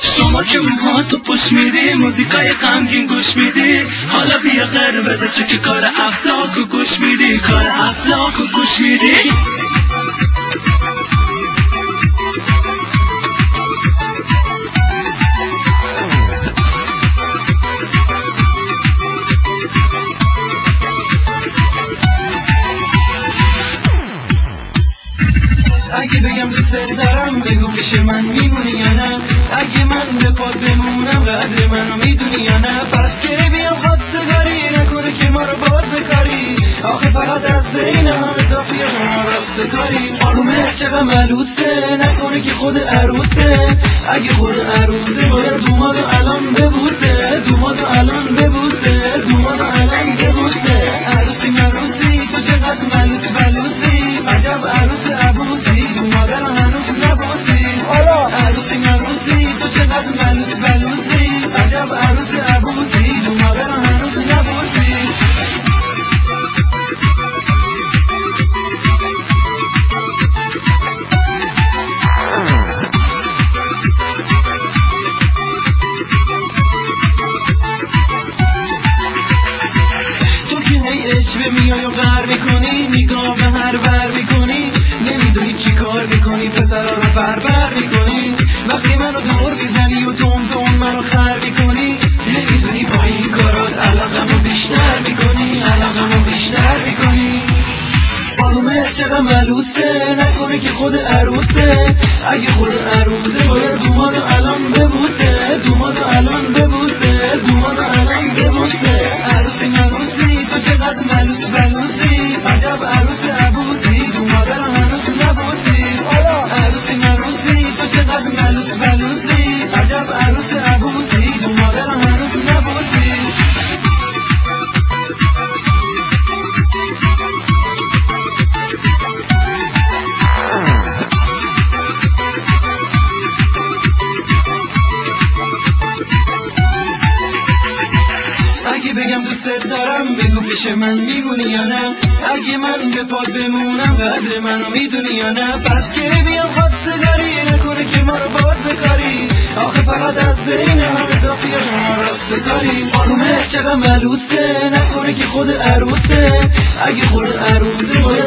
شما که موها تو پوش میدی، موزیکای غمگین گوش میدی، حالا بیا غیر بده چه که کار افلاکو گوش میدی، کار افلاکو گوش میدی. اگه بگم دوست دارم بگو پیش من میمونی یا نه؟ اگه من به پات بمونم قدر منو میدونی یا نه؟ پس که بیام خواستگاری نکنه که ما رو باد بکاری، آخه فقط از بین همه دافیه شما راست کاری. خانومه چقدر ملوسه، نکنه که خود عروسه، اگه خود عروسه باید دومادو الان ببوسه، دومادو الان ببوسه، دومادو الان ببوسه. عروسی مروسی تو چقدر ملوس بلوسی، عجب عروس عبوسی، دومادر هنوز نبوسی. عروسی مروسی تو چقدر ملوس بلوسی، عجب عروس عبوسی، دومادر هنوز نبوسی. به میای و غر میکنی، نگاه به هر بر میکنی، نمیدونی چی کار میکنی، پسرا رو بربر میکنی. وقتی منو دور میزنی و دون دون منو خر میکنی، نمیدونی با این کارات علاقمو بیشتر میکنی، علاقمو بیشتر میکنی. خانومه چقدر ملوسه، نکنه که خود عروسه، اگه خود عروسه باید دومادو الان ببوسه، دومادو الان ببوسه، دومادو الان ببوسه. عروسی مروسی تو چقدر ملوس بلوسی، عجب عروس عبوسی، دومادر هنوز نبوسی. عروسی مروسی تو چقدر ملوس بلوسی، عجب عروس عبوسی، دومادر هنوز نبوسی. اگه بگم دوست دارم بگو پیش من میمونی یا نه؟ اگه من به پات بمونم قدر منو میدونی یا نه؟ پس که بیام خواستگاری نکنه که ما رو باد بکاری، آخه فقط از بین همه دافیه شما راست کاری. خانومه چقدر ملوسه، نکنه که خود عروسه، اگه خود عروسه باید